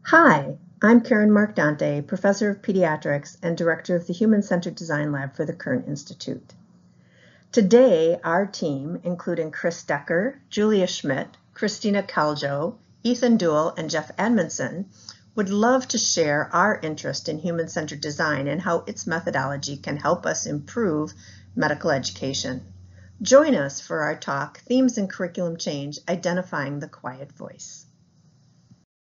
Hi, I'm Karen Mark-Dante, Professor of Pediatrics and Director of the Human-Centered Design Lab for the Kern Institute. Today, our team, including Chris Decker, Julia Schmidt, Christina Caljo, Ethan Duell, and Jeff Edmondson, would love to share our interest in human-centered design and how its methodology can help us improve medical education. Join us for our talk, Themes in Curriculum Change, Identifying the Quiet Voice.